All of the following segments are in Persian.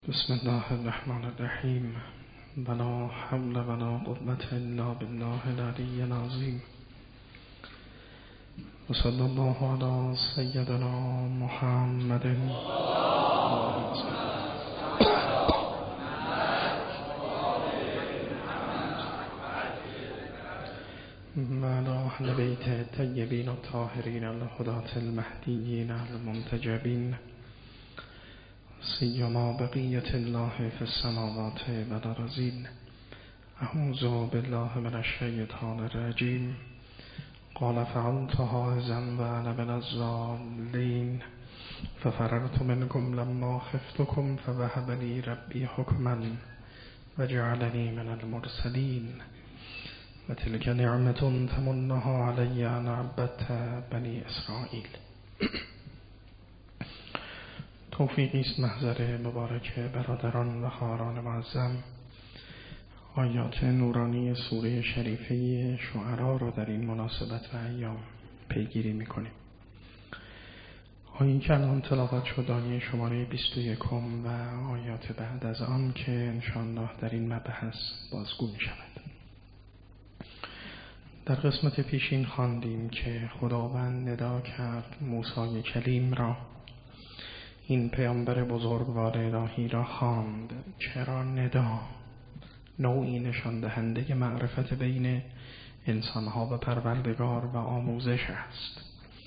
بسم الله الرحمن الرحیم ولا حول ولا قوة الا بالله العلی العظیم و صلی الله علی سیدنا محمد و علی اهل بیت الطیبین الطاهرین الهداة المهدیین المنتجبین سیما بقیت الله فی السماوات و الارضین. اعوذ بالله من الشیطان الرجیم. قال فعلتها اذا وانا من الضالین ففررت منکم لما خفتکم فوهب لی ربی حکما وجعلنی من المرسلین و تلک نعمة تمنها علی ان عبدت بنی اسرائیل. توفیقی است محضر مبارک برادران و خواهران معظم، آیات نورانی سوره شریفه شعرا را در این مناسبت و ایام پیگیری می‌کنیم. آیین که الان تلاوت شد آیه شماره 21 و آیات بعد از آن که انشاءالله در این مبحث بازگو می‌شود. در قسمت پیشین خواندیم که خداوند ندا کرد موسی کلیم را، این پیامبر بزرگوار الهی را خواند. چرا ندا؟ نوعی نشان دهنده معرفت بین انسانها و پروردگار و آموزش است.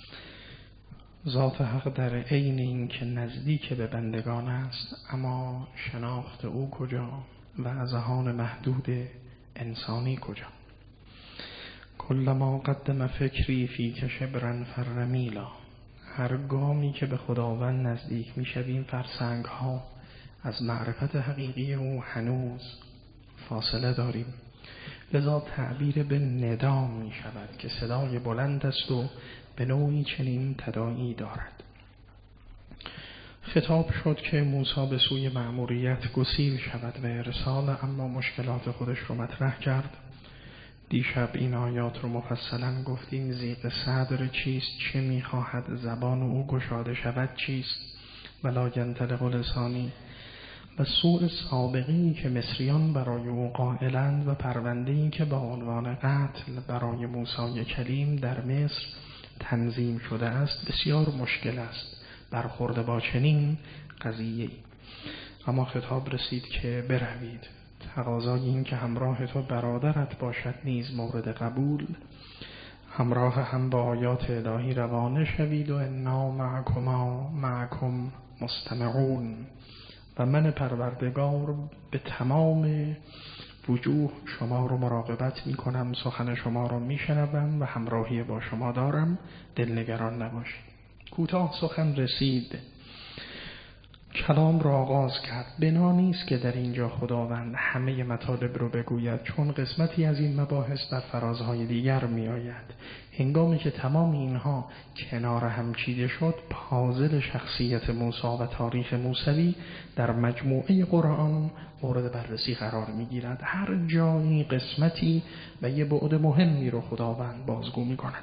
ذات حق در عین این که نزدیک به بندگان است، اما شناخت او کجا و اذهان محدود انسانی کجا؟ کلما قدم فکری فیک شبرا فرمیلا. هر گامی که به خداوند نزدیک می شویم فرسنگ ها از معرفت حقیقی او هنوز فاصله داریم. لذا تعبیر به ندا می شود که صدای بلند است و به نوعی چنین تداعی دارد. خطاب شد که موسی به سوی مأموریت گسیل شود و ارسال، اما مشکلات خودش رو مطرح کرد. دیشب این آیات رو مفصلا گفتیم. ضیق صدر چیست؟ چه میخواهد؟ زبان او گشاده شود چیست؟ ولا ینطلق لسانی. و سوء سابقی که مصریان برای او قائلند و پرونده‌ای که با عنوان قتل برای موسی کلیم در مصر تنظیم شده است بسیار مشکل است برخورد با چنین قضیه‌ای. اما خطاب رسید که بروید. تقاضای این که همراه تو برادرت باشد نیز مورد قبول. همراه هم با آیات الهی روانه شوید و انا معکم مستمعون. و من پروردگار به تمام وجوه شما رو مراقبت می کنم، سخن شما رو می شنوم و همراهی با شما دارم، دلنگران نباشید. کوتاه سخن رسید، کلام را آغاز کرد. بنا نیست که در اینجا خداوند همه مطالب رو بگوید، چون قسمتی از این مباحث در فرازهای دیگر می آید. هنگامی که تمام اینها کنار هم چیده شد، پازل شخصیت موسی و تاریخ موسوی در مجموعه قرآن مورد بررسی قرار می گیرد. هر جایی قسمتی و یه بعد مهمی رو خداوند بازگو می کند.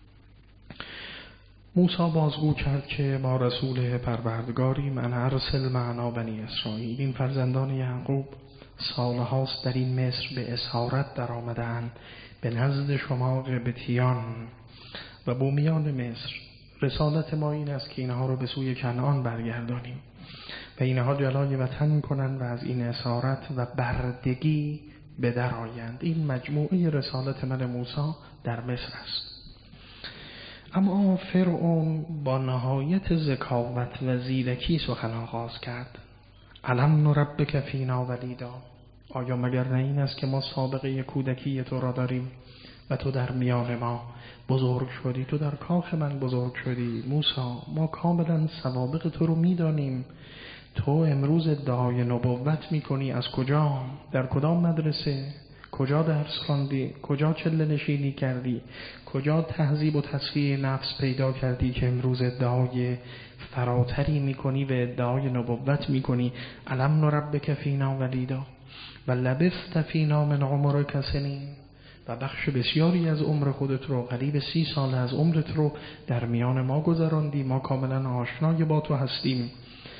موسی بازگو کرد که ما رسول پروردگاری من ارسل معنا بنی اسرائیل. این فرزندان یعقوب سالهاست در این مصر به اسارت در آمدند به نزد شما قبطیان و بومیان مصر. رسالت ما این است که اینها رو به سوی کنعان برگردانیم و اینها جلای وطن کنند و از این اسارت و بردگی به در آیند. این مجموعه رسالت من موسی در مصر است. اما فرعون با نهایت ذکاوت و زیرکی سخن آغاز کرد. الم نربک فینا ولیدا. آیا مگر نه این است که ما سابقه کودکی تو را داریم و تو در میان ما بزرگ شدی، تو در کاخ من بزرگ شدی. موسی، ما کاملا سوابق تو رو میدانیم. تو امروز ادعای نبوت میکنی. از کجا؟ در کدام مدرسه؟ کجا درس خواندی؟ کجا چله نشینی کردی؟ کجا تهذیب و تصفیه نفس پیدا کردی که امروز ادعای فراتری میکنی و ادعای نبوت میکنی؟ الم نربک فینا ولیدا و لبثت فینا من عمرک سنین. و بخش بسیاری از عمر خودت رو، قریب 30 سال از عمرت رو در میان ما گذراندی. ما کاملا آشنای با تو هستیم.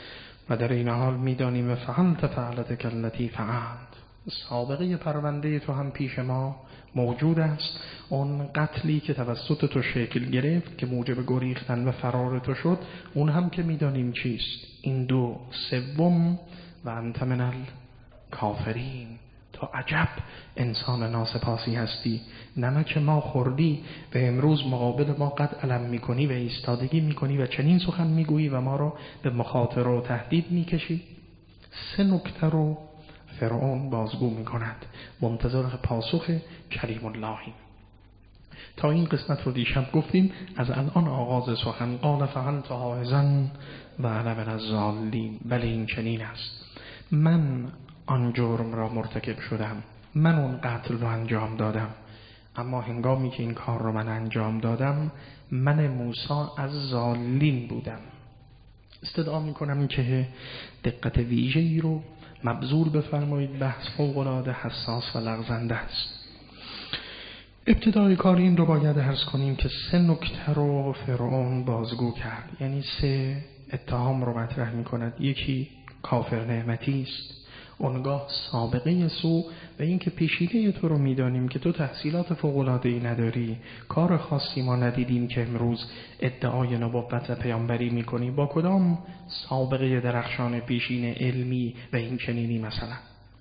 و در این حال میدانیم فعلت فعلتک التی فعلت، سابقه پرونده تو هم پیش ما موجود است. اون قتلی که توسط تو شکل گرفت که موجب گریختن و فرار تو شد، اون هم که میدانیم چیست. این دو. سوم و انت من الکافرین، تو عجب انسان ناسپاسی هستی، نمک ما خوردی و امروز مقابل ما قد علم میکنی و ایستادگی میکنی و چنین سخن میگویی و ما رو به مخاطره و تهدید میکشی. 3 نکته رو فرعون بازگو میکند، منتظر پاسخ کلیم اللهی. تا این قسمت رو دیشب گفتیم. از الان آغاز سخن. قال فعلتها اذا و انا من الضالین، بله این چنین است، من آن جرم را مرتکب شدم، من اون قتل رو انجام دادم، اما هنگامی که این کار رو من انجام دادم، من موسی از ضالین بودم. استدعا میکنم که دقت ویژه‌ای رو مبذول بفرمایید، بحث فوق‌العاده حساس و لغزنده است. ابتدای کار این رو باید عرض کنیم که 3 نکته رو فرعون بازگو کرد، یعنی 3 اتهام رو مطرح میکند. یکی کافر نعمتی است، اونگاه سابقه سو و این که پیشینه تو رو میدانیم که تو تحصیلات فوق‌العاده‌ای نداری، کار خاصی ما ندیدیم که امروز ادعای نبوت و پیامبری میکنی، با کدام سابقه درخشان پیشین علمی و این چنینی مثلا.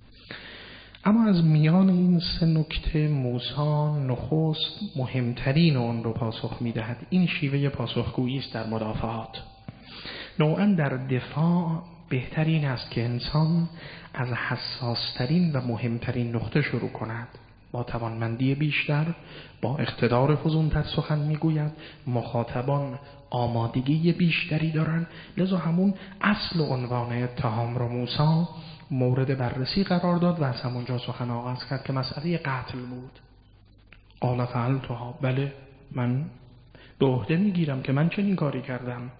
اما از میان این 3 نکته موسی نخست مهمترین اون رو پاسخ میدهد. این شیوه پاسخگویی است در مدافعات. نوعاً در دفاع بهترین است که انسان از حساسترین و مهمترین نقطه شروع کند. با توانمندی بیشتر، با اقتدار فزونتر سخن میگوید، مخاطبان آمادگی بیشتری دارند، لذا همون اصل عنوان اتهام رو موسی مورد بررسی قرار داد و از همونجا سخن آغاز کرد که مسئله قتل بود. قال فعلتها، بله من به عهده میگیرم که من چنین کاری کردم،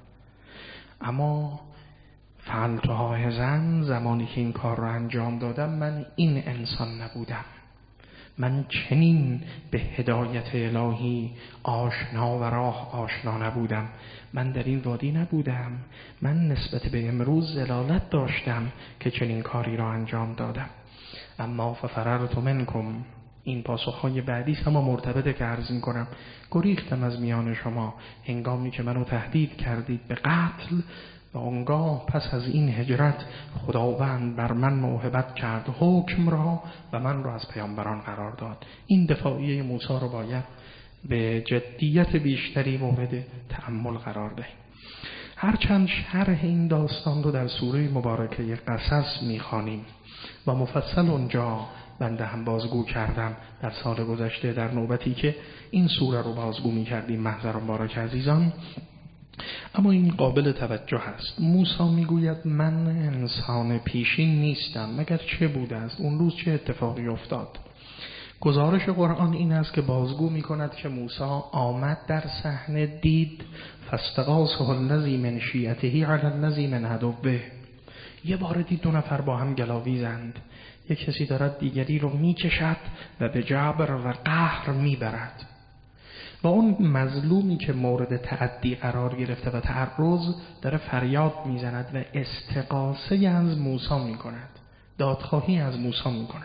اما فعلتها اذن، زمانی که این کار را انجام دادم من این انسان نبودم، من چنین به هدایت الهی آشنا و راه آشنا نبودم، من در این وادی نبودم، من نسبت به امروز ضلالت داشتم که چنین کاری را انجام دادم. اما ففررت منکم، این پاسخهای بعدی اما مرتبطه که عرض می کنم. گریختم از میان شما هنگامی که منو تهدید کردید به قتل و آنگاه پس از این هجرت خداوند بر من موهبت کرد حکم را و من را از پیامبران قرار داد. این دفاعیه موسی رو باید به جدیت بیشتری مورد تأمل قرار دهیم. هرچند شرح این داستان رو در سوره مبارکه قصص میخوانیم و مفصل اونجا بنده هم بازگو کردم در سال گذشته در نوبتی که این سوره رو بازگو میکردیم محضران مبارک عزیزان، اما این قابل توجه است. موسی میگوید من انسان پیشین نیستم مگر چه بوده است، اون روز چه اتفاقی افتاد. گزارش قرآن این است که بازگو میکند که موسی آمد در صحنه، دید فاستغاثه الذی من شیعته علی الذی من عدوه، یه بار دید 2 نفر با هم گلاویزند، یک کسی دارد دیگری رو میکشد و به جبر و قهر میبرد و اون مظلومی که مورد تعدی قرار گرفته و تعرض داره فریاد میزند و استغاثه از موسی میکند، دادخواهی از موسی میکند.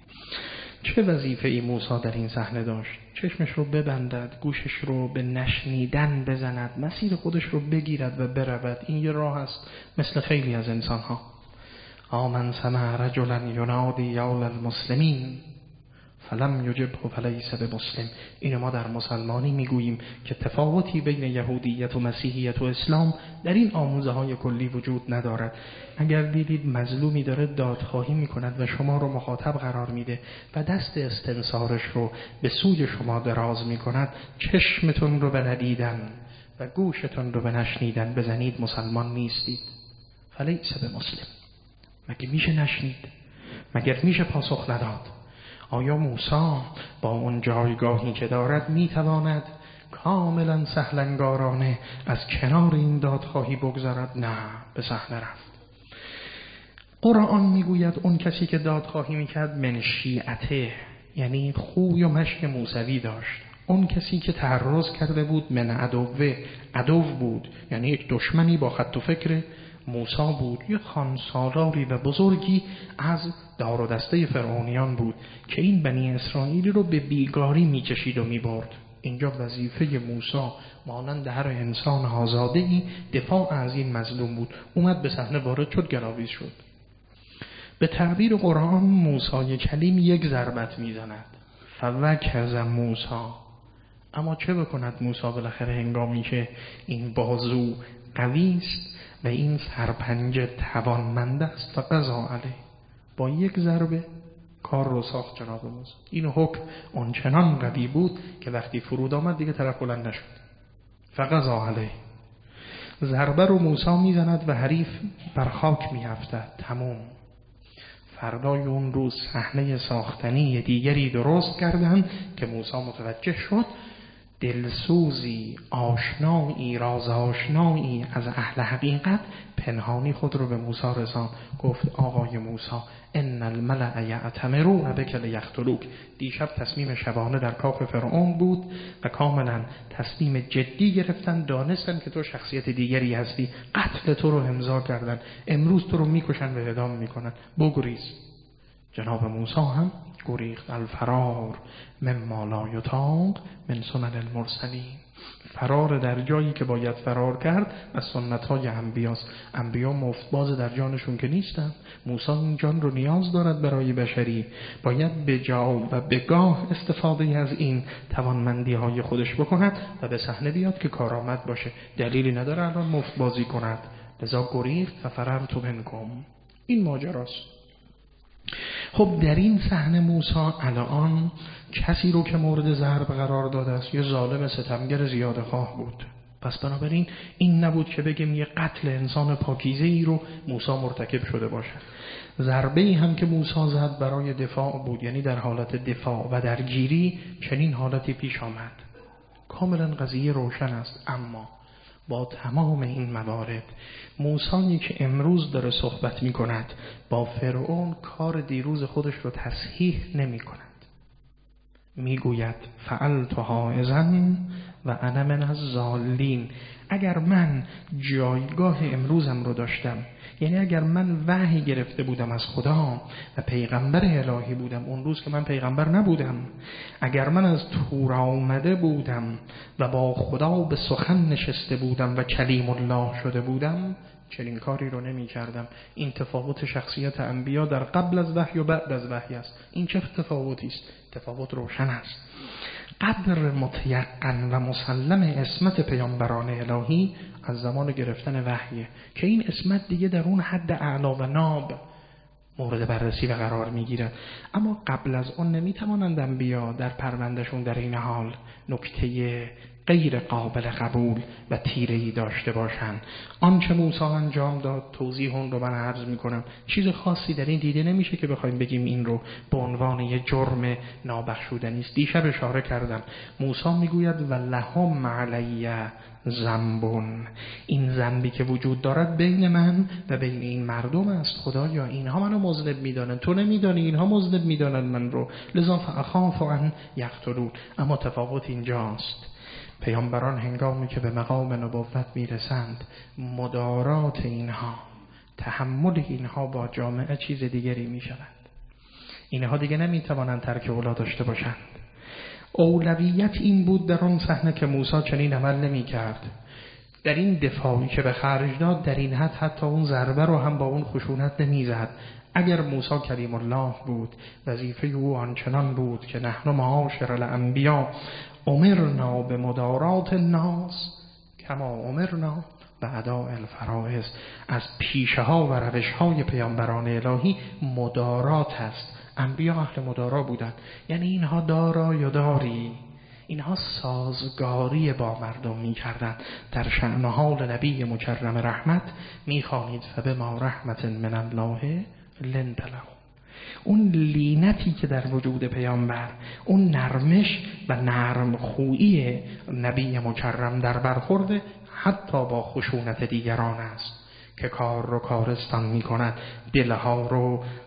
چه وظیفه ای موسی در این صحنه داشت؟ چشمش رو ببندد، گوشش رو به نشنیدن بزند، مسیر خودش رو بگیرد و برود. این یه راه است مثل خیلی از انسانها. آمن سمع رجلا ینادی یا للمسلمین فلم یجبه فلیس بمسلم. اینو ما در مسلمانی میگوییم که تفاوتی بین یهودیت و مسیحیت و اسلام در این آموزه های کلی وجود ندارد. اگر دیدید مظلومی داره دادخواهی میکند و شما رو مخاطب قرار میده و دست استنصارش رو به سوی شما دراز میکند، چشمتون رو به ندیدن و گوشتون رو به نشنیدن بزنید، مسلمان نیستید. فلیس بمسلم. مگه میشه نشنید؟ مگر میشه پاسخ نداد؟ آیا موسی با اون جایگاهی که دارد میتواند کاملا سهلنگارانه از کنار این دادخواهی بگذارد؟ نه، به صحنه رفت. قرآن میگوید اون کسی که دادخواهی میکرد من شیعته، یعنی خوی و مشی موسوی داشت. اون کسی که تعرض کرده بود من عدوه، عدو بود، یعنی یک دشمنی با خط و فکر موسی بود، یه خانسالاری و بزرگی از دار و دسته فرعونیان بود که این بنی اسرائیلی رو به بیگاری میکشید و میبرد. اینجا وظیفه موسی مانند هر انسان آزاده‌ای دفاع از این مظلوم بود. اومد به صحنه وارد شد، گلاویز شد. به تعبیر قرآن موسی کلیم یک ضربت میزند، فوکز موسی. اما چه بکند موسی بالاخره هنگامی که این بازو قوی است و این سرپنجه توانمند است، فقضا علیه، با یک ضربه کار رو ساخت جناب موسی. این حکم آنچنان قوی بود که وقتی فرود آمد دیگه طرف بلند نشد. فقضا علیه، ضربه رو موسی میزند و حریف بر خاک میافتد. تمام. فردای اون روز صحنه ساختنی دیگری درست کردند که موسی متوجه شد. دلسوزی، آشنایی، راز آشنایی از اهل حقیقت پنهانی خود رو به موسی رساند. گفت آقای موسی، ان الملأ یأتمرون بک لیقتلوک. دیشب تصمیم شبانه در کاخ فرعون بود و کاملا تصمیم جدی گرفتن، دانستن که تو شخصیت دیگری هستی، قتل تو رو امضا کردن، امروز تو رو میکشن و اعدام میکنن، بگریز. جناب موسی هم گریخت. الفرار مما لا یطاق من سنن المرسلین. فرار در جایی که باید فرار کرد از سنت‌های انبیاست. انبیا مفتباز در جانشون که نیستن. موسی این جان رو نیاز دارد برای بشری، باید به جا و به گاه استفاده از این توانمندی‌های خودش بکند و به صحنه بیاد که کارآمد باشه. دلیلی نداره الان مفتبازی کند. لذا گریخت و فررت منکم. این ماجراست. خب در این صحنه موسی الان کسی رو که مورد ضرب قرار داده است یه ظالم ستمگر زیاده خواه بود. پس بنابراین این نبود که بگیم یه قتل انسان پاکیزه ای رو موسی مرتکب شده باشد. ضربه ای هم که موسی زد برای دفاع بود، یعنی در حالت دفاع و درگیری چنین حالتی پیش آمد. کاملا قضیه روشن است. اما با تمام این موارد موسی که امروز داره صحبت می کند با فرعون کار دیروز خودش رو تصحیح نمی کند. می گوید فعلتها اذن و انا من الضالین. اگر من جایگاه امروزم رو داشتم، یعنی اگر من وحی گرفته بودم از خدا و پیغمبر الهی بودم اون روز که من پیغمبر نبودم، اگر من از تور آمده بودم و با خدا به سخن نشسته بودم و کلیم الله شده بودم، چنین کاری رو نمی کردم. این تفاوت شخصیت انبیا در قبل از وحی و بعد از وحی است. این چه تفاوتی است؟ تفاوت روشن است. قدر متیقن و مسلم عصمت پیامبران الهی از زمان گرفتن وحیه که این عصمت دیگه در اون حد اعلا و ناب مورد بررسی و قرار میگیرد. اما قبل از اون نمیتوانند انبیا در پروندهشون در این حال نکته غیر قابل قبول و تیره‌ای داشته باشند. آنچه موسی انجام داد توضیح اون رو من عرض میکنم. چیز خاصی در این دیده نمیشه که بخوایم بگیم این رو به عنوان یه جرم نابخشودنی است. دیشب اشاره کردم موسی میگوید و لهم علی ذنبون. این ذنبی که وجود دارد بین من و بین این مردم است. خدایا اینها منو مذنب میدانن، تو نمیدانی اینها مذنب میدانن من رو، لذا فاخاف ان یقتلون. اما تفاوت اینجاست. پیامبران هنگامی که به مقام نبوت میرسند مدارات اینها، تحمل اینها با جامعه چیز دیگری میشود. اینها دیگه نمیتوانند ترک اولاد داشته باشند. اولویت این بود در اون صحنه که موسی چنین عمل نمیکرد. در این دفاعی که به خرج داد در این حد حتی اون ضربه رو هم با اون خشونت نمیزد. اگر موسی کلیم الله بود وظیفه او آنچنان بود که نحن معاشر الانبیا امرنا به مدارات الناس کما امرنا به اداء الفرائض. از پیشه ها و روش های پیامبران الهی مدارات است. انبیا اهل مدارا بودند، یعنی اینها دارا یا داری، اینها سازگاری با مردم می کردن. در شأن حال نبی مکرم رحمت می خوانید فبما رحمت من الله لنت لهم. اون لینتی که در وجود پیامبر، اون نرمش و نرم خویی نبی مکرم در برخورد حتی با خشونت دیگران است که کار رو کارستان می کند، دلها رو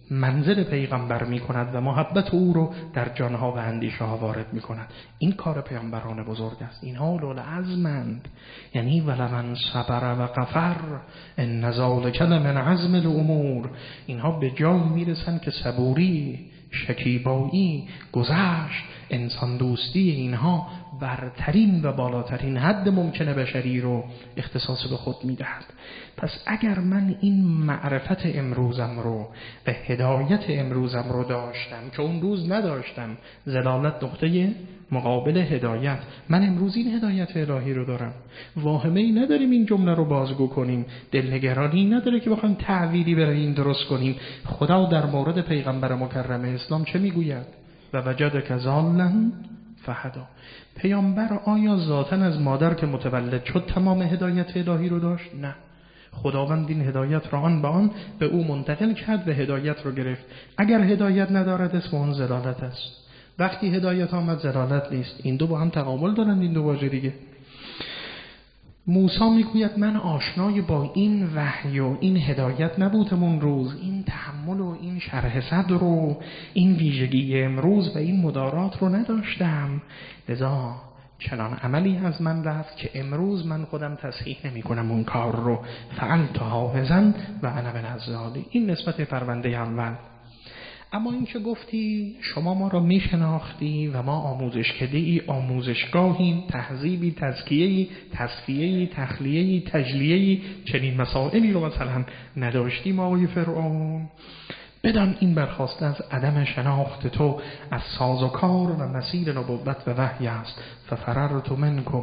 منزل پیغمبر می کند و محبت او رو در جانها و اندیشه ها وارد می کند. این کار پیامبران بزرگ است. اینها اولو العزمند، یعنی ولمن صبر و غفر ان ذلک من عزم الامور. اینها به جایی میرسن که صبوری، شکیبایی، گذشت، انسان دوستی اینها برترین و بالاترین حد ممکنه بشری رو اختصاص به خود میدهد. پس اگر من این معرفت امروزم رو و هدایت امروزم رو داشتم که اون روز نداشتم، ضلالت نقطه مقابل هدایت، من امروز این هدایت الهی رو دارم. واهمه ای نداریم این جمله رو بازگو کنیم، دلنگرانی نداره که بخوایم تعویلی برای این درست کنیم. خدا در مورد پیغمبر مکرم اسلام چه میگوید؟ و وجدک ضالا فهدا. پیامبر آیا ذاتاً از مادر که متولد شد تمام هدایت الهی رو داشت؟ نه. خداوند این هدایت را آن به آن به او منتقل کرد و هدایت رو گرفت. اگر هدایت ندارد اسم اون ضلالت است. وقتی هدایت آمد ضلالت نیست. این دو با هم تقابل دارند، این دو واژه دیگه. موسی میگوید من آشنای با این وحی و این هدایت نبودم اون روز، این تحمل و این شرح صدر و این ویژگی امروز و این مدارات رو نداشتم، لذا چنان عملی از من رفت که امروز من خودم تصحیح نمی کنم اون کار رو. فعلت حافظا و انا من الظالمین. این نسبت پرونده اول. اما این که گفتی شما ما را می شناختی و ما آموزشکده‌ای، آموزشگاهی، تهذیبی، تزکیه‌ای، تصفیه‌ای، تخلیه‌ای، تجلیه‌ای، چنین مسائلی رو مثلا نداشتیم آقای فرعون. بدان این برخواسته از عدم شناخت تو از سازوکار و مسیر نبوت و وحی است. ففررت منکم،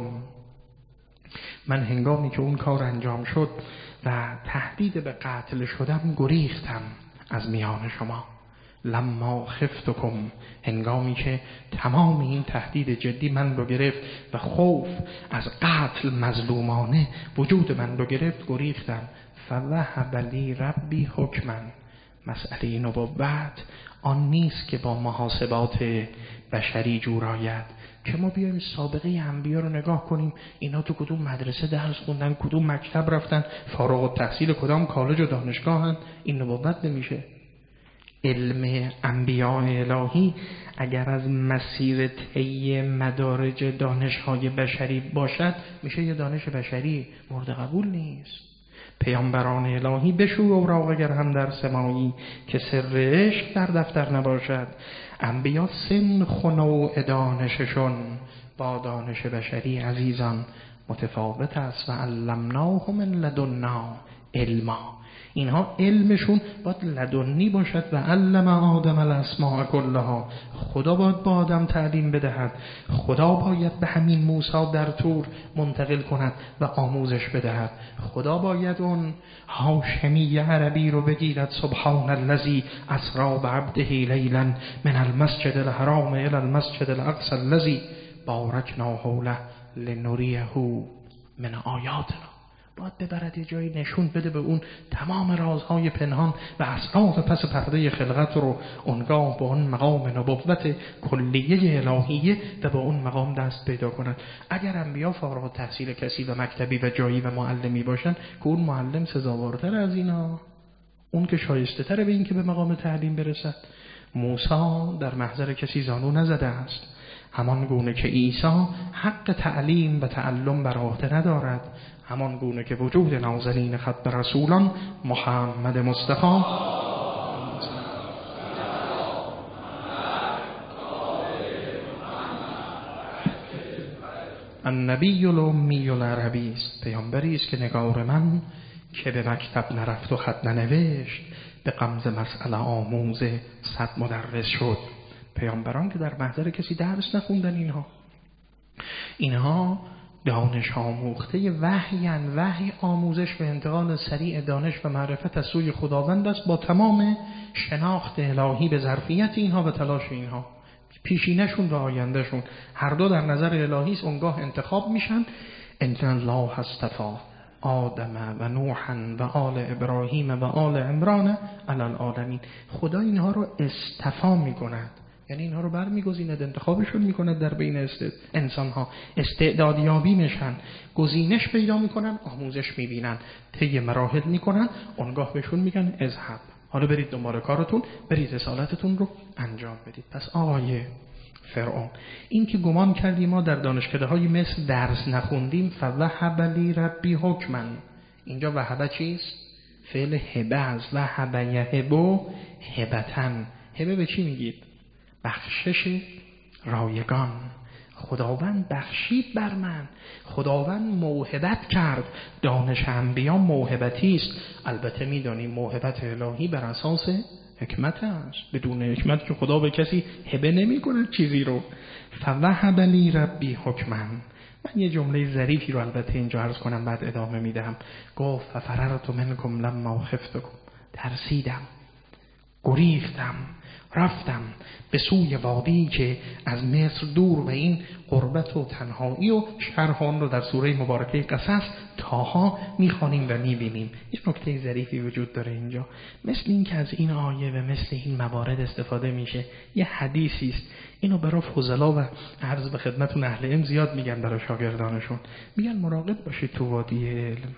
من هنگامی که اون کار انجام شد و تهدید به قتل شدم گریختم از میان شما. لما خفتکم، هنگامی که تمام این تهدید جدی من رو گرفت و خوف از قتل مظلومانه وجود من رو گرفت گریختم. فوهب لی ربی حکما، مسئله نبوت آن نیست که با محاسبات بشری جور آید، که ما بیایم سابقه انبیا رو نگاه کنیم، اینا تو کدوم مدرسه درس خوندن، کدوم مکتب رفتن، فارغ التحصیل کدام کالج و دانشگاهن. این نبوت نمیشه. علم انبیاء الهی اگر از مسیر طی مدارج دانش‌های بشری باشد میشه یه دانش بشری، مورد قبول نیست. پیامبران الهی بشور اوراق اگر هم در سمایی که سر عشق در دفتر نباشد. انبیا سنخ و نوع دانششون با دانش بشری عزیزان متفاوت است. و علمناه من لدنا علما، اینها علمشون باید لدنی باشد. و علم آدم الاسماء کلها، خدا باید با آدم تعلیم بدهد. خدا باید به همین موسی در طور منتقل کند و آموزش بدهد. خدا باید اون هاشمی عربی رو بگیرد. سبحان الذی اسری بعبده لیلا من المسجد الحرام الی المسجد الاقصی الذی بارکنا حوله لنریه من آیاتنا. باید ببرد یه جایی نشون بده به اون تمام رازهای پنهان و اسرار پس پرده خلقت رو، اونگاه به اون مقام نبوت کلیه الهیه و به اون مقام دست پیدا کنند. اگر انبیا فارغ التحصیل کسی و مکتبی و جایی و معلمی باشن که اون معلم سزاوارتر از اینا، اون که شایسته تره به این که به مقام تعلیم برسد. موسی در محضر کسی زانو نزده است، همان گونه که عیسی حق تعلیم و تعلم بر عهده ندارد، همان گونه که وجود نازلین خط رسولان محمد مصطفی النبی الامی العربی است، پیامبری است که نگار من که به مکتب نرفت و خط ننوشت، به غمزه مسئله آموز صد مدرس شد. پیامبران که در محضر کسی درس نخوندن، اینها دانش آموخته وحیان. وحی آموزش و انتقال سریع دانش و معرفت از سوی خداوند است با تمام شناخت الهی به ظرفیت اینها و تلاش اینها، پیشینشون و آیندهشون هر دو در نظر الهی است. اونگاه انتخاب میشن. ان الله اصطفی آدم و نوحا و آل ابراهیم و آل عمران علی العالمین. خدا اینها رو اصطفا میکند، یعنی اینها رو برمیگزیند، انتخابشون میکند در بین انسانها، استعدادیابی میشن، گزینش پیدا میکنن، آموزش میبینن، طی مراحل میکنن، اونگاه بهشون میگن اذهب حالا برید دنبال کارتون، برید رسالتتون رو انجام بدید. پس آقای فرعون، این که گمان کردی ما در دانشکده‌های مصر درس نخوندیم، فوهب لی ربی حکما، اینجا وهبه چیست؟ فعل هبه است. وهب یهب هبتن. هبه به چی میگید؟ بخشش رایگان. خداوند بخشید بر من، خداوند موهبت کرد. دانش انبیا موهبتی است. البته میدانیم موهبت الهی بر اساس حکمت است. بدون حکمت که خدا به کسی هبه نمی کند چیزی رو. فوهب لی ربی حکما. من یه جمله ظریفی رو البته اینجا عرض کنم بعد ادامه میدم. گفت ففررت منکم لما خفتکم، ترسیدم، گریختم، رفتم به سوی وادی که از مصر دور و این غربت و تنهایی و شرحان رو در سوره مبارکه قصص تاها میخوانیم و میبینیم. یه نکته ظریفی وجود داره اینجا، مثل این که از این آیه و مثل این موارد استفاده میشه. یه حدیثی است، اینو برای فضلا و عرض به خدمتون اهل علم زیاد میگن برای شاگردانشون، میگن مراقب باشید تو وادی علم.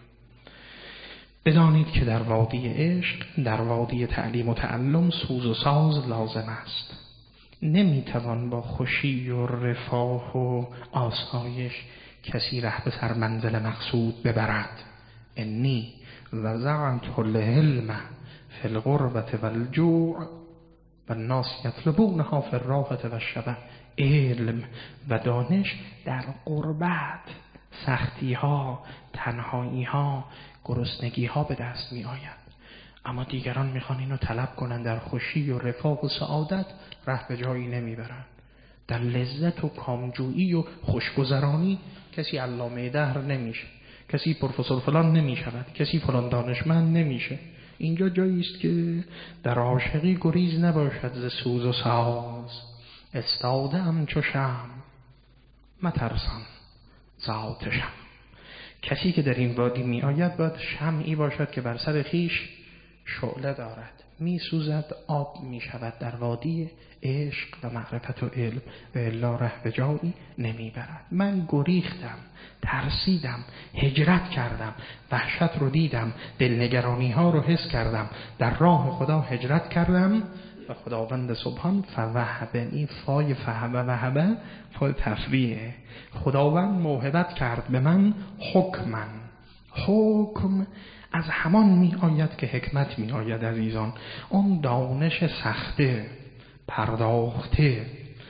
بدانید که در وادی عشق، در وادی تعلیم و تعلم سوز و ساز لازم است. نمیتوان با خوشی و رفاه و آسایش کسی ره به سر منزل مقصود ببرد. انی وضعت العلم فی الغربة والجوع والناس یطلبونها فی الراحة والشبع. علم و دانش در غربت، سختی ها، تنهایی ها، گرسنگی ها به دست می آید. اما دیگران میخوان اینو طلب کنن در خوشی و رفاه و سعادت، ره به جایی نمیبرن. در لذت و کامجویی و خوشگذرانی کسی علامه دهر نمیشه، کسی پروفسور فلان نمیشود، کسی فلان دانشمند نمیشه. اینجا جایی است که در عاشقی گریز نباشد ز سوز و ساز. استاده‌ام چو شمع مترسان ز آتشم. کسی که در این وادی می آید باید شمعی باشد که بر سر خیش شعله دارد، می سوزد، آب می شود در وادی عشق و معرفت و علم، و الا ره به جایی نمی برد. من گریختم، ترسیدم، هجرت کردم، وحشت رو دیدم، دلنگرانی ها رو حس کردم، در راه خدا هجرت کردم و خداوند سبحان فوهب، این فای فهب وهبه فای تفریعه. خداوند موهبت کرد به من حکمن. حکم از همان می آید که حکمت می آید عزیزان. اون دانش سخته، پرداخته،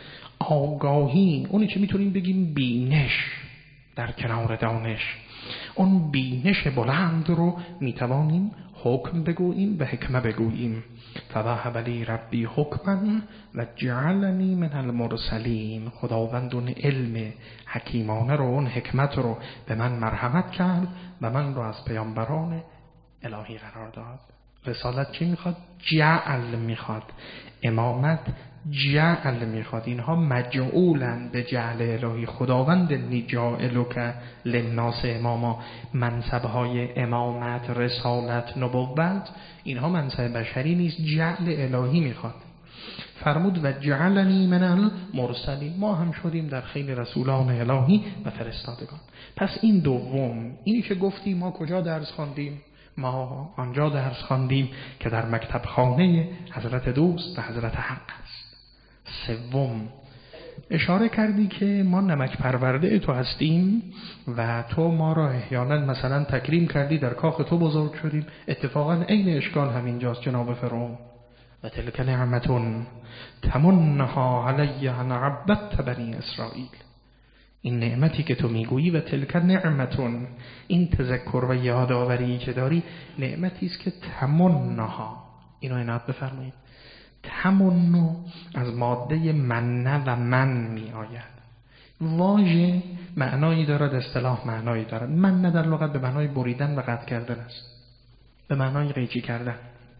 آگاهی، اونی که میتونیم بگیم بینش در کنار دانش، اون بینش بلند رو میتوانیم حکم بگوییم و حکمه بگوییم. فوهب لی ربی حکما و جعلنی من المرسلین. خداوند اون علم حکیمانه رو، اون حکمت رو به من مرحمت کرد و من رو از پیامبران الهی قرار داد. رسالت چی میخواد؟ جعل میخواد. امامت جعل میخواد. اینها مجعولن به جعل الهی. خداوند انی جاعلک للناس اماما. منصبهای امامت، رسالت، نبوت، اینها منصب بشری نیست، جعل الهی میخواد. فرمود و جعلنی من المرسلین. ما هم شدیم در خیلی رسولان الهی و فرستادگان. پس این دوم، اینی که گفتی ما کجا درس خواندیم؟ ما آنجا درس خواندیم که در مکتب خانه حضرت دوست و حضرت حق است. سوم، اشاره کردی که ما نمک پرورده تو هستیم و تو ما را احیانا مثلا تکریم کردی، در کاخ تو بزرگ شدیم. اتفاقا عین اشکال همینجاست جناب فرعون. و تلک نعمتون تمنها علی ان عبدت بنی اسرائیل. این نعمتی که تو میگویی و تلک نعمتون، این تذکر و یادآوری که داری نعمتی است که تمنها، اینو عنایت بفرمایید. تمنو از ماده منه و من می آید. واژه معنایی دارد، اصطلاح معنایی دارد. منه در لغت به معنای بریدن و قطع کردن است، به معنای قیچی کردن.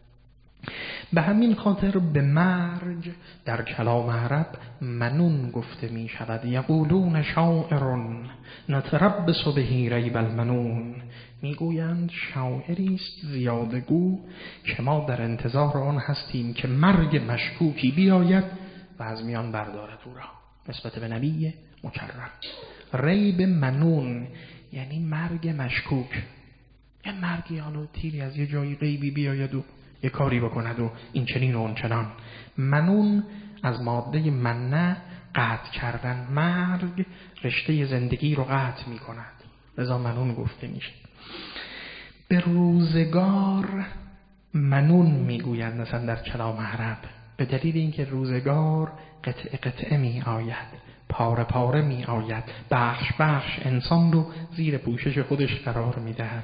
به همین خاطر به مرج در کلام عرب منون گفته می شود. یقولون شاعر نتربص به ریب المنون. میگویند شاعری است زیادگو که ما در انتظار آن هستیم که مرگ مشکوکی بیاید و از میان بردارد او را. نسبت به نبی مکرم. ریب منون یعنی مرگ مشکوک، یه مرگی حالا تیری از یه جایی غیبی بیاید و یه کاری بکند و این چنین و اون چنان. منون از ماده منه قطع کردن، مرگ رشته زندگی رو قطع می کند، لذا منون گفته میشه. به روزگار منون میگویند مثلا در کلام عرب، به دلیل اینکه روزگار قطعه قطعه می آید، پاره پاره می آید، بخش بخش انسان رو زیر پوشش خودش قرار می دهد.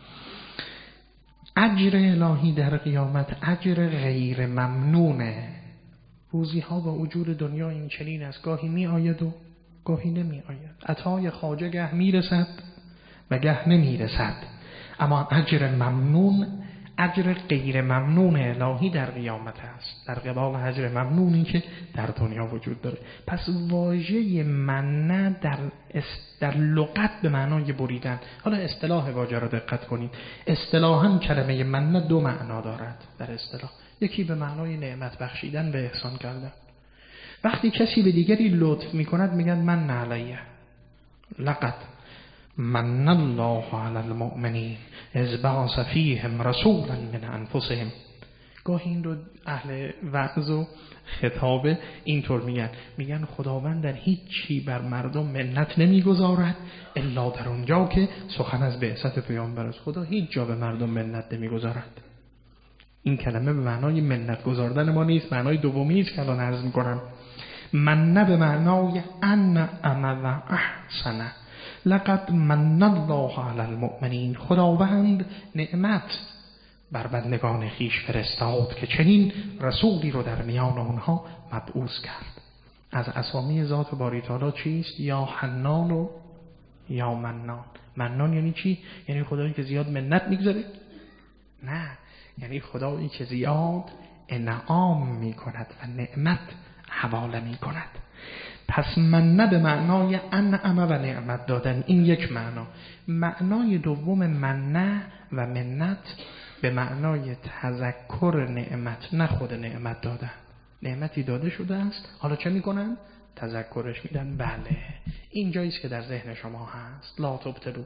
اجر الهی در قیامت اجر غیر ممنونه. روزی ها با وجود دنیا این چنین است، گاهی می آید و گاهی نمی آید. عطای خواجه گه می رسد و گه نمی رسد، اما اجر ممنون، اجر غیر ممنون الهی در قیامت است، در قبال اجر ممنونی که در دنیا وجود داره. پس واژه منه در لغت به معنای بریدن. حالا اصطلاح واژه را دقت کنید. اصطلاحاً کلمه منه دو معنا دارد در اصطلاح. یکی به معنای نعمت بخشیدن به احسان کردن. وقتی کسی به دیگری لطف میکند میگن من علیه، لقد من الله علی المؤمنین اذ بعث فیهم رسولا من انفسهم. گاهی این رو اهل وعظ و خطابه اینطور میگن خداوند در هیچ چی بر مردم منت نمیگذارد الا در اونجا که سخن از بعثت پیامبر است. خدا هیچ جا به مردم منت نمیگذارد. این کلمه به معنای منت گذاردن ما نیست، معنای دومی است که الان عرض میکنم. من به معنای انعم و احسن. لقد من الله علی المؤمنین، خداوند نعمت بر بندگان خویش فرستاد که چنین رسولی رو در میان اونها مبعوث کرد. از اسامی ذات باری تعالی چیست؟ یا حنان و یا منان. منان یعنی چی؟ یعنی خدایی که زیاد منت میگذاره؟ نه، یعنی خدایی که زیاد انعام میکند و نعمت حواله میکند. پس منه به معنای انعم و نعمت دادن، این یک معنا. معنای دوم منه و منت به معنای تذکر نعمت، نه خود نعمت دادن. نعمتی داده شده است، حالا چه میکنن؟ تذکرش میدن. بله، این جاییست که در ذهن شما هست. لا تبطلوا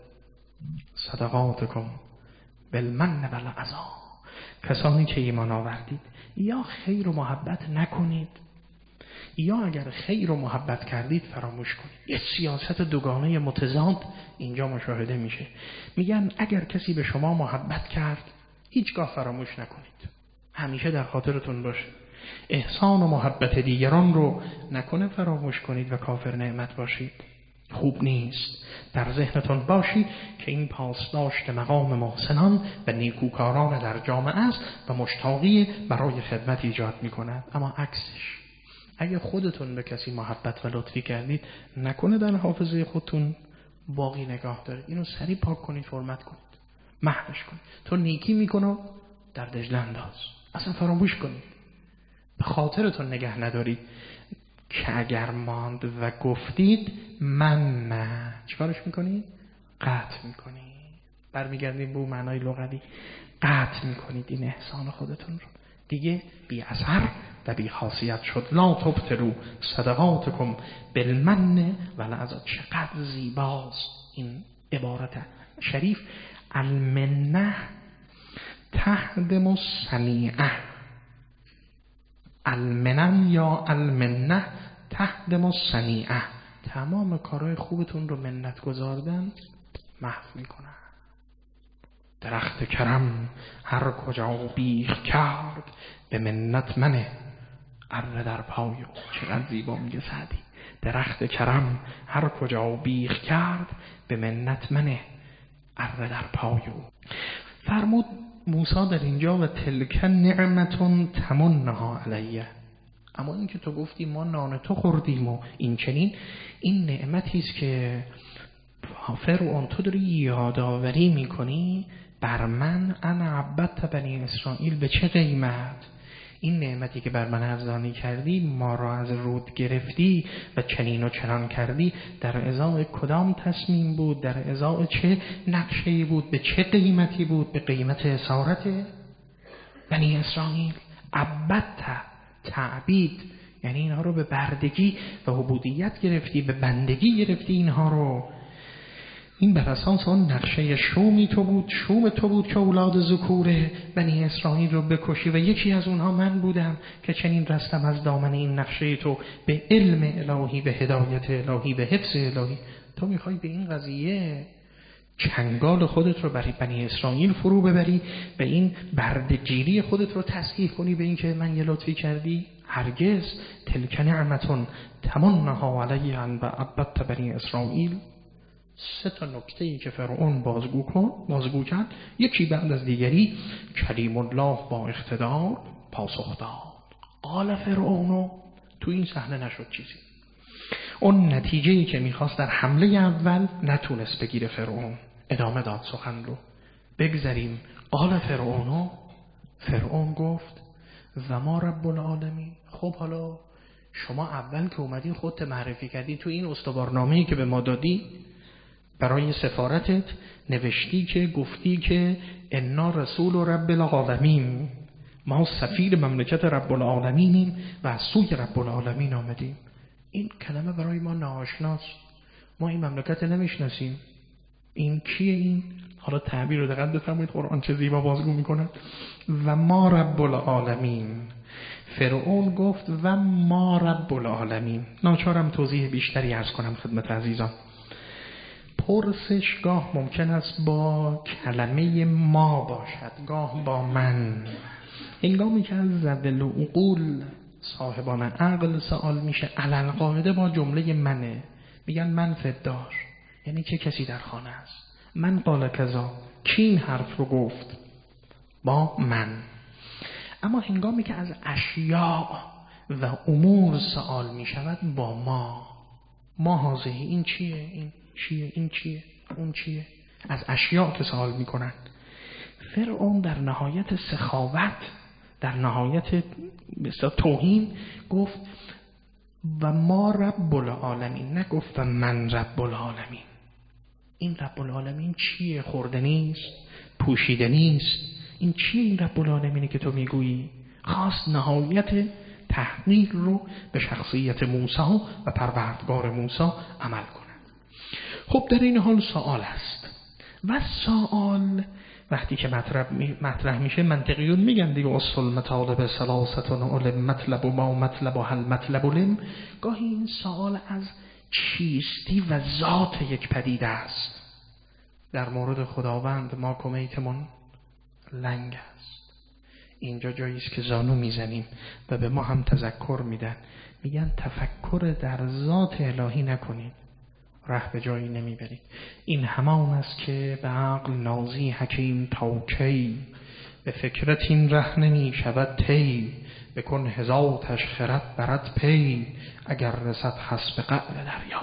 صدقاتکم بالمن والعذا. کسانی که ایمان آوردید یا خیر و محبت نکنید یا اگر خیر و محبت کردید فراموش کنید. یه سیاست دوگانه متضاد اینجا مشاهده میشه. میگن اگر کسی به شما محبت کرد هیچگاه فراموش نکنید، همیشه در خاطرتون باشه. احسان و محبت دیگران رو نکنه فراموش کنید و کافر نعمت باشید. خوب نیست. در ذهنتون باشید که این پاسداشت مقام محسنان و نیکوکاران در جامعه است و مشتاقی برای خدمت ایجاد میکند. اما عکسش، اگه خودتون به کسی محبت و لطفی کردید نکنه در حافظه خودتون باقی نگاه دارید. اینو سریع پاک کنید، فرمت کنید، محوش کنید. تو نیکی میکنه در دجله انداز، اصلا فراموش کنید، به خاطرتون نگه ندارید که اگر ماند و گفتید من نه، چیکارش میکنید؟ قطع میکنید. برمیگردیم به اون معنای لغوی، قطع میکنید این احسان خودتون رو، دیگه بی اثر و بی خاصیت شد. لا تبطلوا صدقاتکم بالمن والعذا. چقدر زیباست این عبارت شریف. المنه تهدم الصنیعه. المنن یا المنه تهدم الصنیعه. تمام کارهای خوبتون رو منت گذاردن محو میکنن. درخت کرم هر کجا بیخ کرد به منت منه اره در پایو. چقدر زیبا میگه سعدی. درخت کرم هر کجا بیخ کرد به منت منه اره در پایو. فرمود موسی در اینجا و تلک نعمتون تمنها علیه. اما این که تو گفتی ما نان تو خوردیم و این چنین، این نعمتی است که فرعون تو داری یادآوری میکنی بر من. انا عبدت بنی اسرائیل. به چه قیمت؟ این نعمتی که بر من ارزانی کردی، ما را از رود گرفتی و چنین و چنان کردی، در ازای کدام تصمیم بود؟ در ازای چه نقشه‌ای بود؟ به چه قیمتی بود؟ به قیمت اسارت بنی اسرائیل. عبدت، تعبید، یعنی اینها رو به بردگی و عبودیت گرفتی، به بندگی گرفتی اینها رو. این بر اساس اون نقشه شوم تو بود که اولاد ذکور بنی اسرائیل رو بکشی و یکی از اونها من بودم که چنین رستم از دامن این نقشه تو به علم الهی، به هدایت الهی، به حفظ الهی. تو میخوای به این قضیه چنگال خودت رو برای بنی اسرائیل فرو ببری، به این بردگیری خودت رو تصحیح کنی به این که من یه لطفی کردی؟ هرگز. تلک نعمتون تمنها علی ان عبدت بنی اسرائیل. 3 نکته ای که فرعون بازگو کرد یکی بعد از دیگری. کلیم الله با اقتدار پاسخ داد. قال فرعون. تو این صحنه نشد چیزی. اون نتیجه‌ای که میخواست در حمله اول نتونست بگیره فرعون. ادامه داد سخن رو. بگذاریم. قال فرعون گفت و ما رب العالمین. خب حالا شما اول که اومدی خودت معرفی کردی، تو این استوارنامه‌ای که به ما دادی برای سفارتت نوشتی که گفتی که انا رسول رب العالمین، ما سفیر مملکت رب العالمینیم و از سوی رب العالمین آمدیم. این کلمه برای ما ناآشناست. ما این مملکت نمیشناسیم. این کیه این؟ حالا تعبیر رو دقت بفرمایید، قرآن چه زیبا بازگو میکنه. و ما رب العالمین. فرعون گفت و ما رب العالمین. ناچارم توضیح بیشتری عرض کنم خدمت عزیزان. پرسش گاه ممکن است با کلمه ما باشد، گاه با من. هنگامی که از ذوی العقول صاحبان عقل سوال میشه، علل قاعده با جمله منه. میگن من فدار، یعنی چه کسی در خانه است. من قال کذا، کی این حرف رو گفت؟ با من. اما هنگامی که از اشیاء و امور سوال میشود با ما هازه. این چیه؟ این چیه؟ این چیه؟ اون چیه؟ از اشیاء که سوال میکنن. فرعون در نهایت سخاوت، در نهایت توهین گفت و ما رب العالمین، نگفت و من رب العالمین. این رب العالمین چیه؟ خورده نیست، پوشیده نیست. این چیه این رب العالمینی که تو میگویی؟ خاص نهایت تحقیر رو به شخصیت موسی و پروردگار موسی عمل کنند. خب در این حال سوال است و سوال وقتی که مطرح میشه، منطقیون میگن دیگه اصل مطالب سلاستون علم مطلب و ما مطلب و هل مطلب علم. گاهی این سوال از چیستی و ذات یک پدیده است. در مورد خداوند ما کمیتمون لنگ است. اینجا جایی است که زانو میزنیم و به ما هم تذکر میدن، میگن تفکر در ذات الهی نکنید، ره به جایی نمیبرید. این همان است که به عقل نازی حکیم تا کی، به فکرت این ره نمی شود طی، بکن هزارتش خرد برد پی، اگر رسد خس به قعر دریا.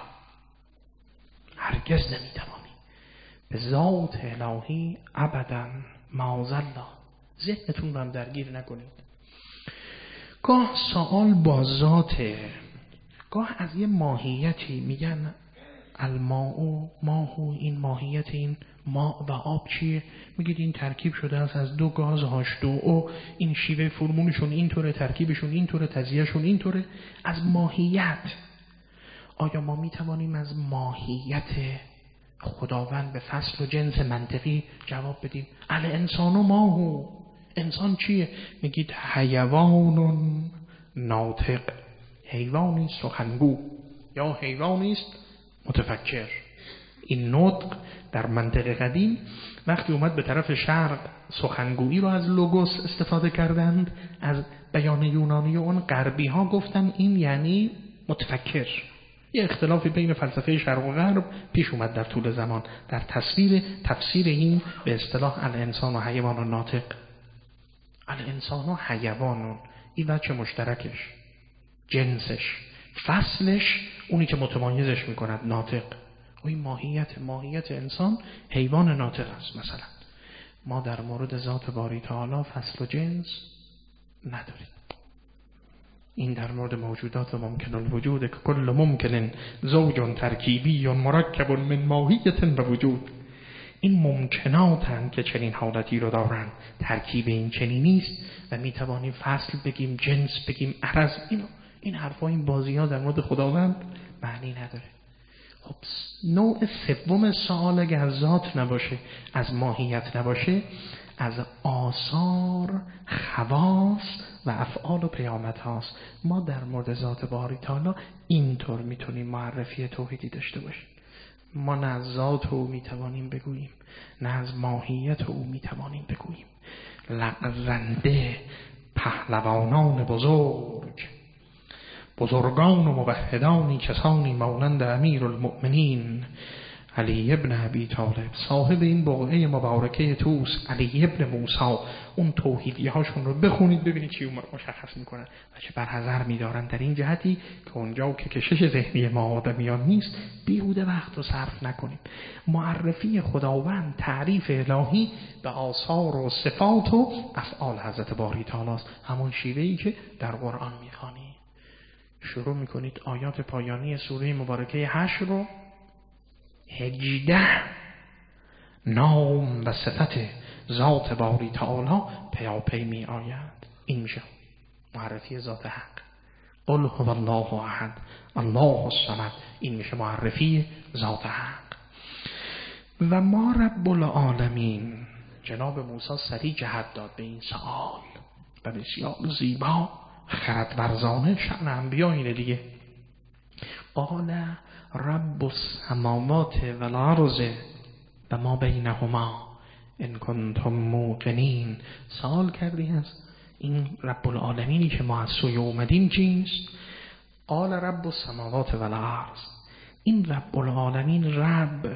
هرگز نمیتوانی به ذات الهی ابدا معاذالله. ذهنتون رو هم درگیر نکنید. گاه سوال با ذاته، گاه از یه ماهیتی. میگن الماء ماهو، این ماهیت این ماء و آب چیه؟ میگید این ترکیب شده است از 2 گاز H2O، این شیوه فرمونشون اینطوره، ترکیبشون اینطوره، تزیهشون اینطوره. از ماهیت آیا ما میتوانیم از ماهیت خداوند به فصل و جنس منطقی جواب بدیم؟ الانسان ماهو، انسان چیه؟ میگید حیوان ناطق، حیوانی سخنگو یا حیوانی است متفکر. این نطق در منطق قدیم وقتی اومد به طرف شرق سخنگویی رو از لوگوس استفاده کردند، از بیان یونانی و اون غربی ها گفتن این یعنی متفکر. یه اختلافی بین فلسفه شرق و غرب پیش اومد در طول زمان در تفسیر این به اصطلاح الانسان و حیوان و ناطق. الانسان و حیوان، این بچه مشترکش، جنسش، فصلش، اونی که متمایزش میکند ناطق. این ماهیت انسان حیوان ناطق است. مثلا ما در مورد ذات باری تعالی فصل و جنس نداریم. این در مورد موجودات ممکن الوجود که کل ممکن زوج ترکیبی مرکب من ماهیت و وجود. این ممکناتن که چنین حالتی رو دارن، ترکیب این چنینی است و میتوانیم فصل بگیم، جنس بگیم، عرض. این حرفا، این بازی ها در مورد خداوند معنی نداره. خب نوع سوم سوال اگر از ذات نباشه، از ماهیت نباشه، از آثار، خواص و افعال و پیامت هاست. ما در مورد ذات باری تعالی اینطور میتونیم معرفی توحیدی داشته باشیم. ما نه از ذات او میتوانیم بگوییم، نه از ماهیت او میتوانیم بگوییم. لغزنده پهلوانان بزرگ، بزرگان و موحدانی کسانی مانند امیر المؤمنین علی ابن ابی طالب، صاحب این بقعه مبارکه توس، علی ابن موسی، اون توحیدی هاشون رو بخونید ببینید چی مشخص میکنن و چه برحذر میدارن در این جهتی که اونجا که کشش ذهنی ما آدمیان نیست بیهوده وقت رو صرف نکنیم. معرفی خداوند، تعریف الهی به آثار و صفات و افعال حضرت باری تعالی است، همون شیوهی که در قرآن میخوانید. شروع میکنید آیات پایانی سوره مبارکه حشر رو 18 نام و صفت ذات باری تعالی پیاپی می آید. این میشه معرفی ذات حق. قل هو الله احد الله الصمد، این میشه معرفی ذات حق. و ما رب العالمین، جناب موسی سریع جهت داد به این سوال و بسیار زیبا خردورزانه شأن انبیا اینه دیگه. قال رب السماوات والارض و ما بینهما ان کنتم موقنین. سوال کردی از این رب العالمینی که ما از سوی اومدیم چیست؟ قال رب السماوات والارض. این رب العالمین رب،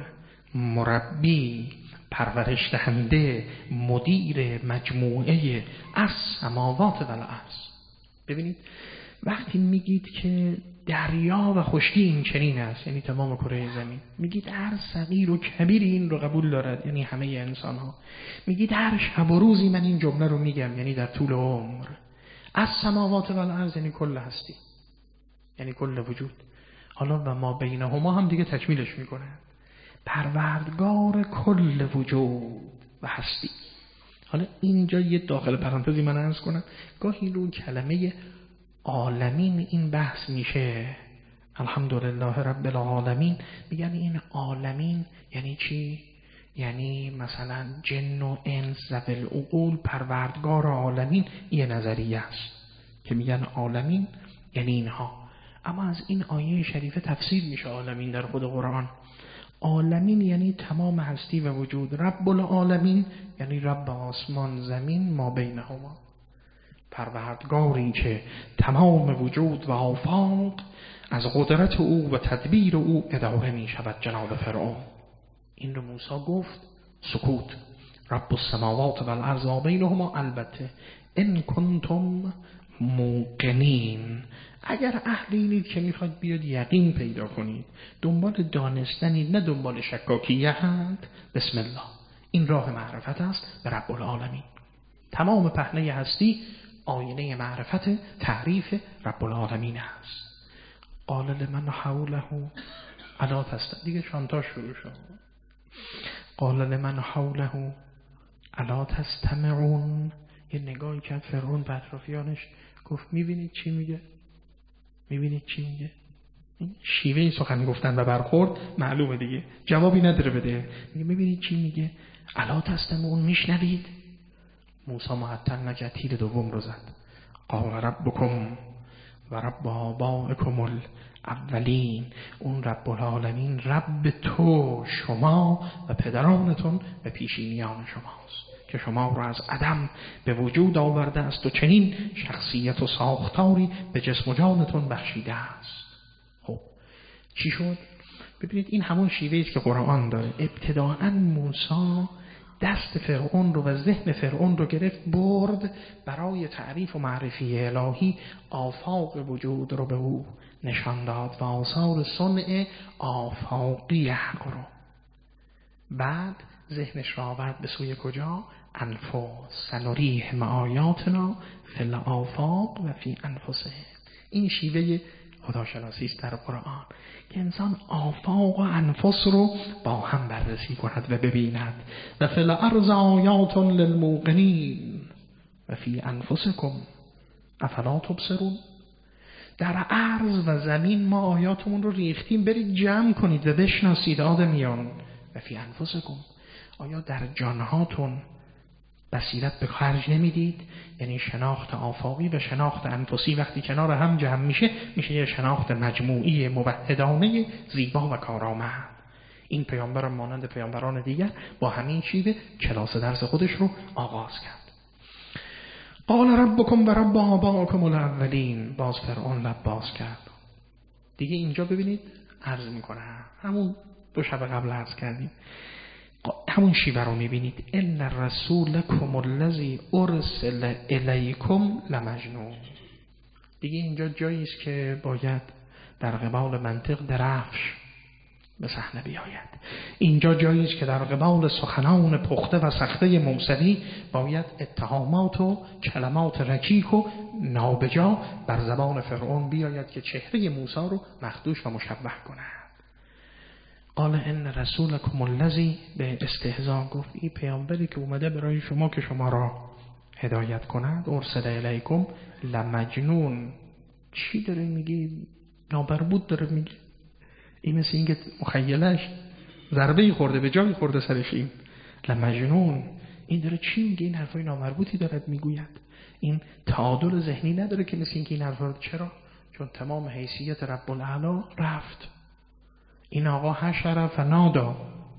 مربی، پرورش دهنده، مدیر مجموعه از سماوات والارض. ببینید وقتی میگید که دریا و خشکی این چنین است، یعنی تمام کره زمین، میگید هر صغیر و کبیری این رو قبول دارد، یعنی همه انسان ها، میگید هر شب و روزی من این جمله رو میگم، یعنی در طول عمر، از سماوات و الارض یعنی کل هستی، یعنی کل وجود. حالا و ما بینهما هم دیگه تکمیلش میکنه، پروردگار کل وجود و هستی. حالا اینجا یه داخل پرانتزی من عرض کنم، گاهی رو کلمه عالمین این بحث میشه، الحمدلله رب العالمین، میگن این عالمین یعنی چی؟ یعنی مثلا جن و انس ذوی العقول پروردگار عالمین. یه نظریه است که میگن عالمین یعنی اینها، اما از این آیه شریفه تفسیر میشه عالمین در خود قرآن. عالمین یعنی تمام هستی و وجود. رب العالمین یعنی رب آسمان زمین ما بینهما، پروردگاری که تمام وجود و آفاق از قدرت او و تدبیر او اداره می شود. جناب فرعون این رو موسی گفت، سکوت. رب السماوات و الارض و بینهما، البته ان کنتم موقنین، اگر اهل اینید که میخواد بیاد یقین پیدا کنید، دنبال دانستنید نه دنبال شکاکیت، بسم الله، این راه معرفت است به رب العالمین. تمام پهنه هستی آینه معرفت تعریف رب العالمین است. قال لمن حوله الا تست، دیگه چانتا شروع شد. قال لمن حوله الا تستمعون، یه نگاهی کرد فرعون به اطرافیانش، گفت میبینید چی میگه؟ میبینید چی میگه؟ این شیوه سخن گفتن و برخورد معلومه دیگه، جوابی نداره بده. میگه میبینید چی میگه؟ الا تستمعون، میشنوید؟ موسی معطل نکرد، تیر دوم رو زد. قال ربکم و رب آبائکم الاولین، اون رب العالمین رب تو، شما و پدرانتون و پیشینیان شماست که شما رو از عدم به وجود آورده است و چنین شخصیت و ساختاری به جسم و جانتون بخشیده است. خب چی شد؟ ببینید این همون شیوهی است که قرآن داره. ابتداءً موسی دست فرعون رو و ذهن فرعون رو گرفت، برد برای تعریف و معرفی الهی، آفاق وجود رو به او نشان داد و آثار صنع آفاقی حق رو. بعد ذهنش را آورد به سوی کجا؟ انفس، سنریهم آیاتنا فی الآفاق و فی انفسهم. این شیوه خداشناسی است در قرآن که انسان آفاق و انفس رو با هم بررسی کند و ببیند. و فی الارض آیات للموقنین و فی انفسکم افلا تبصرون. در عرض و زمین ما آیاتمون رو ریختیم، برید جمع کنید و بشناسید آدمیان. و فی انفسکم، آیا در جانهاتون بصیرت به خرج نمیدید؟ یعنی شناخت آفاقی و شناخت انفسی وقتی کنار هم جمع میشه یه شناخت مجموعی موحدانه زیبا و کارآمد. این پیامبر مانند پیامبران دیگر با همین شیوه کلاس درس خودش رو آغاز کرد. قال ربکم و رب آبائکم الاولین. باز فرعون لب باز کرد. دیگه اینجا ببینید عرض میکنه، همون 2 شب قبل عرض کردیم، همون شیوه رو میبینید. ان رسولکم الذی ارسل الیکم لمجنون. دیگه اینجا جایی است که باید در قبال منطق درفش به صحنه بیاید. اینجا جایی است که در قبال سخنان پخته و سخته موسوی باید اتهامات و کلمات رکیک و نابجا بر زبان فرعون بیاید که چهره موسی رو مخدوش و مشبه کند. قال ان رسولکم الذی، به استهزاء گفت این پیامبری که اومده برای شما که شما را هدایت کند، ارسل الیکم لمجنون. چی داره میگی؟ نابربود داره میگه. این مثل اینکه مخیلش ضربه‌ای خورده، به جایی خورده سرش. این لمجنون، این داره چی میگه؟ این حرفای نامربوطی دارد میگوید. این تعادل ذهنی نداره که مثل اینکه این حرفا. چرا؟ چون تمام حیثیت رب الاعلی رفت. این آقا حشر فنادا،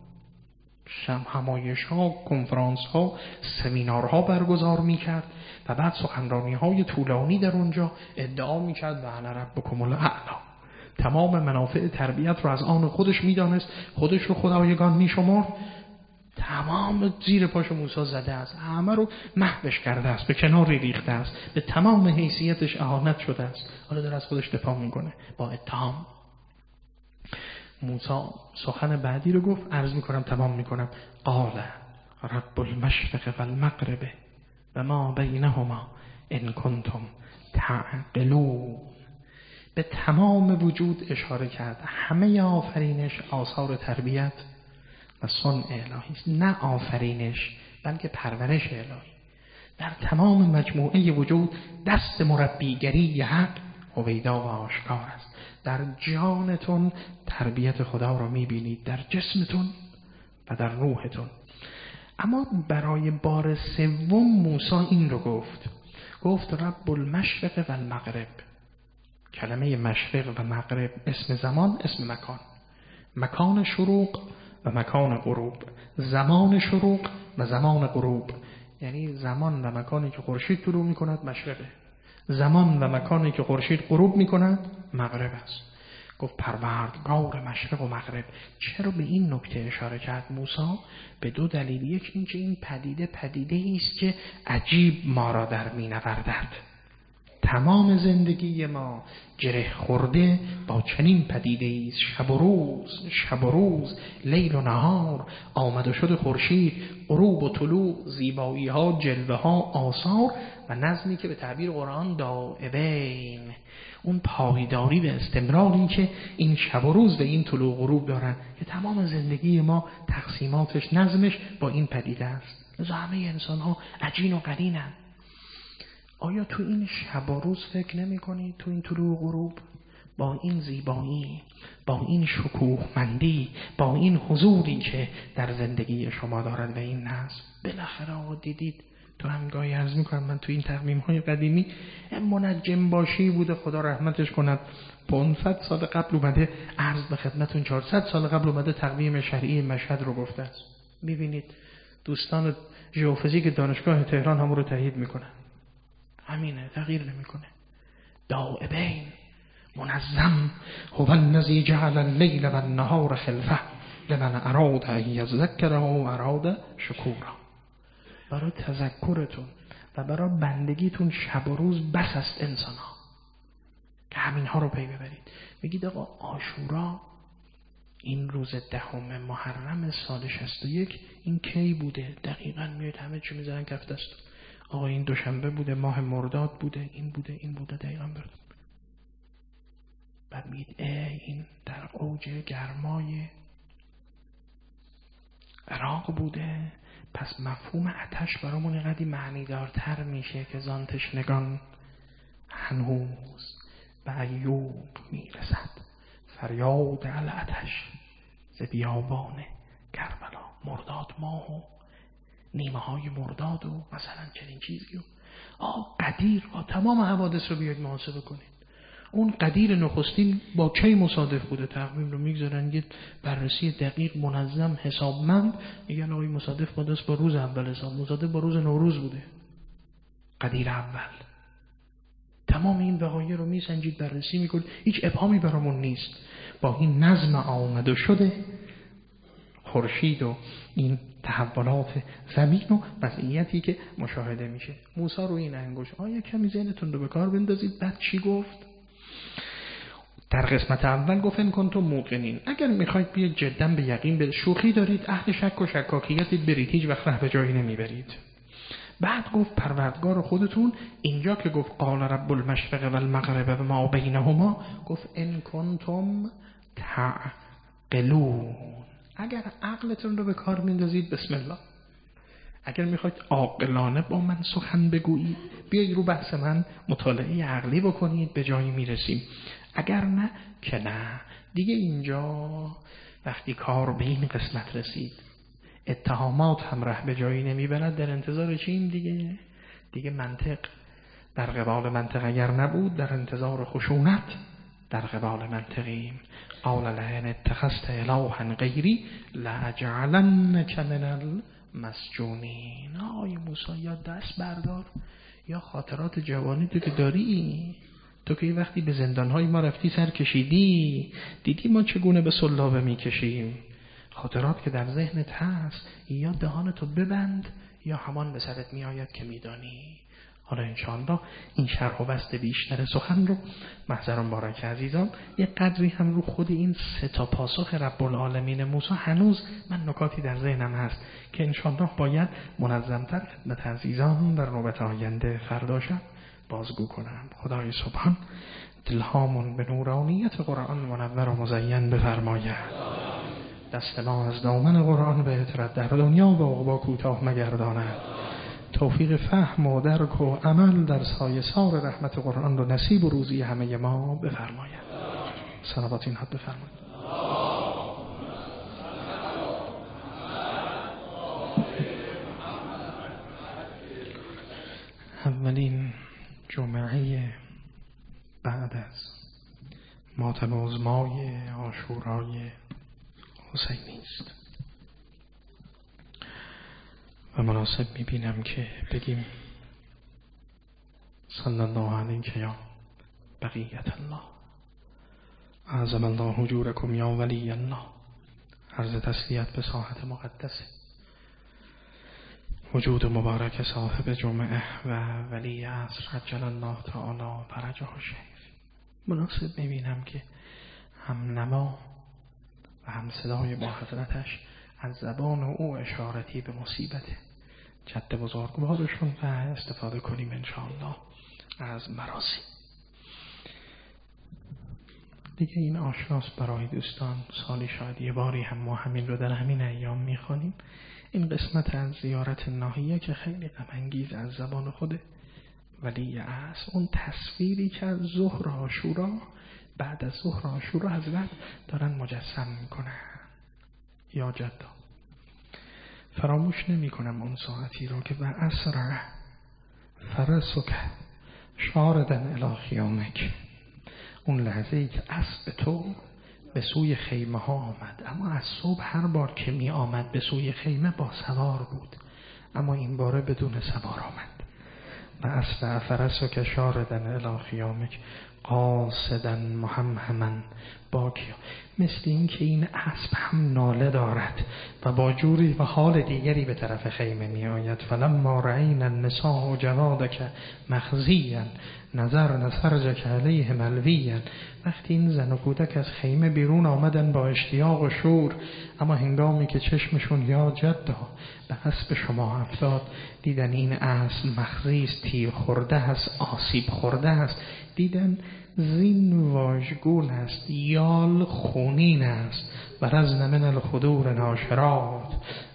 همایش ها، کنفرانس ها، سمینارها برگزار میکرد و بعد سخنرانی های طولانی در اونجا ادعا میکرد و انا ربکم الاعلی. تمام منافع تربیت رو از آن خودش میدانست، خودش رو خدایگان میشمرد. تمام زیر پاش موسی زده است، همه رو محوش کرده است، به کنار ریخته است، به تمام حیثیتش اهانت شده است. حالا داره از خودش دفاع میکنه با اتهام. موسی سخن بعدی رو گفت، عرض میکنم تمام میکنم. قال رب المشرق والمغرب و ما بینهما ان کنتم تعقلون. به تمام وجود اشاره کرد. همه آفرینش آثار تربیت و صنع الهی است، نه آفرینش بلکه پرورش الهی. در تمام مجموعه وجود دست مربیگری حق هویدا و آشکار است. در جانتون تربیت خدا رو میبینید، در جسمتون و در روحتون. اما برای بار سوم موسی این رو گفت رب المشرق و المغرب. کلمه مشرق و مغرب اسم زمان، اسم مکان. مکان شروق و مکان غروب، زمان شروق و زمان غروب. یعنی زمان و مکانی که خورشید طلوع میکند مشرقه، زمان و مکانی که خورشید غروب میکند مغرب است. گفت پروردگار مشرق و مغرب. چرا به این نکته اشاره کرد موسی؟ به 2 دلیل. یک اینکه این پدیده است که عجیب ما را در مینوردد. تمام زندگی ما گره خورده با چنین پدیده است. شب و روز، لیل و نهار، آمد و شد خورشید، غروب و طلوع، زیبایی ها، جلوه ها، آثار و نظمی که به تعبیر قرآن دائبین، اون پایداری و استمراری که این شب و روز و این طلوع و غروب دارن، که تمام زندگی ما تقسیماتش، نظمش با این پدیده است. لذا همه انسان ها عجین و قرینن. آیا تو این شب و روز فکر نمی کنی؟ تو این طلوع و غروب با این زیبایی، با این شکوهمندی، با این حضوری که در زندگی شما دارد و این نظم، بالاخره دیدید. تو هم گاهی عرض میکنم من تو این تقویم های قدیمی منجم باشی بوده، خدا رحمتش کند، 500 سال قبل اومده عرض به خدمتون، 400 سال قبل اومده تقویم شرعی مشهد رو گفته است. میبینید دوستان ژئوفیزیک دانشگاه تهران هم رو تایید میکنن. همینه، تغییر نمیکنه. دائبین، منظم. هو الذی جعل اللیل و النهار خلفه لمن اراد ان یذکر و اراد شکورا. برای تذکرتون و برای بندگیتون شب و روز بس است انسان ها که همین ها رو پی ببرید. بگید آقا عاشورا این روز 10 محرم سال 61 این کی بوده؟ دقیقاً میاد همه چی میذارن کف دست. آقا این دوشنبه بوده، ماه مرداد بوده، این بوده دقیقاً برد. بعد میگید این در اوج گرمای عراق بوده، پس مفهوم آتش برامون اینقدر معنی دارتر میشه که زان تشنگان هنوز به ایوب میرسد فریاد العطش ز بیابان کربلا. مرداد ماه و نیمه های مرداد و مثلا چنین چیزی و قدیر با تمام حوادث رو بیاید محاسبه کنید. اون قدیر نخستین با کی مصادف بوده؟ تقویم رو میگذارن یه بررسی دقیق منظم حسابمند، میگن آقای مصادف با روز اول حساب، مصادف با روز نوروز بوده. قدیر اول تمام این وقایع رو میسنجید، بررسی میکنید، هیچ ابهامی برامون نیست. با این نظم آمده شده خورشید و این تحولات زمین و وضعیتی که مشاهده میشه. موسی رو این انگوش کمی ذهنتون رو به کار بندازید. بعد چی گفت؟ در قسمت اول گفت ان کنتم موقنین، اگر میخواید بیاید جدا به یقین، به شوخی دارید، اهل شک و شکاکیتید، برید، هیچ وقت ره به جایی نمیبرید. بعد گفت پروردگار خودتون. اینجا که گفت قال رب المشرق و المغرب و ما بینهما، گفت ان کنتم تعقلون، اگر عقلتون رو به کار میندازید بسم الله. اگر میخواید عاقلانه با من سخن بگویید، بیایید رو بحث من مطالعه عقلی بکنید، به جایی میرسیم. اگر نه که نه. دیگه اینجا وقتی کار به این قسمت رسید، اتهامات هم ره به جایی نمیبرد، در انتظار چیم دیگه منطق در قبال منطق اگر نبود، در انتظار خشونت در قبال منطقیم. قال لئن اتخذت الها غیری لاجعلنک من المسجونین. آی موسی یا دست بردار یا خاطرات جوانی تو که داری، تو که وقتی به زندانهای ما رفتی سر کشیدی، دیدی ما چگونه به سلابه میکشیم، خاطرات که در ذهنت هست، یا دهانتو ببند یا همان به سرت میآید که میدانی. حالا انشاءالله این شرح و بست بیشتر سخن رو محضر مبارک عزیزان یک قدری هم رو خود این 3 پاسخ رب العالمین موسی هنوز من نکاتی در ذهنم هست که انشاءالله باید منظمتر خدمت عزیزان در نوبت آینده فردا شب بازگو کنم. خدای سبحان دلهامون به نورانیت قرآن منور و مزین بفرماید. دست ما از دامن قرآن به اطرت در دنیا و عقبا کوتاه مگرداند. توفیق فهم و درک و عمل در سایه‌سار رحمت قرآن رو نصیب و روزی همه ما بفرماید. صلوات این حد بفرمایید. اولین جمعه بعد از ماتم عظمای عاشورای حسینی است و مناسب میبینم که بگیم صلی الله علیک یا بقیت الله، اعظم الله اجورکم یا ولی الله. عرض تسلیت به ساحت مقدس وجود مبارک صاحب جمعه و ولی عصر عجل الله تعالی فرجه الشریف. مناسب میبینم که هم نما و هم صدای با حضرتش از زبان او اشارتی به مصیبت جد بزرگوارشون و استفاده کنیم انشاءالله از مراسم. دیگه این آشناست برای دوستان، سالی شاید یه باری هم ما همین رو در همین ایام میخوانیم. این قسمت از زیارت ناحیه که خیلی غم انگیز از زبان خود ولی عصر، اون تصویری که از ظهر عاشورا، بعد از ظهر عاشورا حضرت دارن مجسم میکنن. یا جدا فراموش نمی کنم اون ساعتی رو که و اسرع فرسک شاردن الی خیامک، اون لحظه ای که اسب تو به سوی خیمه ها آمد. اما از صبح هر بار که می آمد به سوی خیمه با سوار بود، اما این باره بدون سوار آمد. و اسرع فرسک شاردن الی خیامک قاصدن محمهمن باکیا، مثل این که این اسب هم ناله دارد و با جوری و حال دیگری به طرف خیمه می آید. فلما رأینا النساء جوادک مخزیا نظرن فرجک علیه ملویا، وقتی این زن و کودک از خیمه بیرون آمدن با اشتیاق و شور، اما هنگامی که چشمشون یا جدا به اسب شما افتاد، دیدن این اسب مخزی است، تیر خورده است، آسیب خورده است، دیدن زین واژگون است، یال خونین است. و رزن من الخدور ناشرات،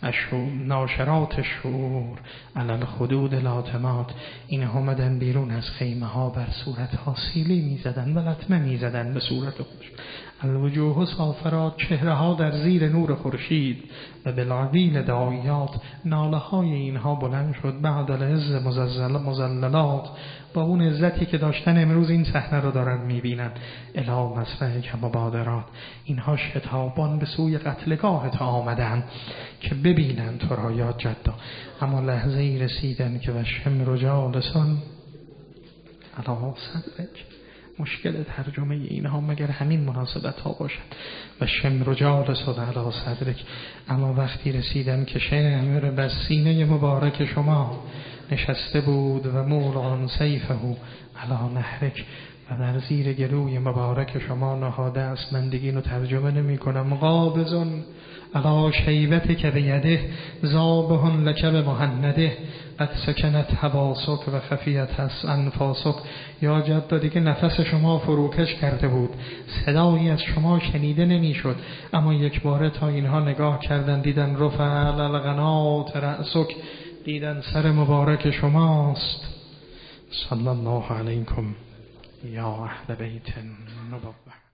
ناشرات الشعور علی الخدود لاطمات. این آمدن بیرون از خیمه ها، بر صورت ها سیلی می زدن و لطمه می زدن به صورت خودش. الوجوه صافرات، چهره ها در زیر نور خورشید. و بالعویل داعیات، ناله های اینها بلند شد. بعد العز مزللات، با اون عزتی که داشتن امروز این صحنه رو دارن میبینن. الی مسرعک مبادرات، اینها شتابان به سوی قتلگاهت آمدن که ببینن تو را یا جدا. اما لحظه ای رسیدن که و شمر جالسان علی صدرک. مشکل ترجمه اینها مگر همین مناسبت ها باشد. و شمر جالسان علی صدرک، اما وقتی رسیدن که شمر بر سینه مبارک شما نشسته بود و مولان سیفه علی نحرک، و در زیر گلوی مبارک شما نهاده است. من دیگه اینو ترجمه نمی کنم. قابضون علی شیبتک بیده، ذابح لک بمهنده، قد سکنت حواسک و خفیت انفاسک. یا جدا، دیگه نفس شما فروکش کرده بود، صدایی از شما شنیده نمی شد. اما یک باره تا اینها نگاه کردن دیدن رفع علی القنات رأسک، دیدن سر مبارک شماست. صلی الله علیکم یا اهل بیت نبوة.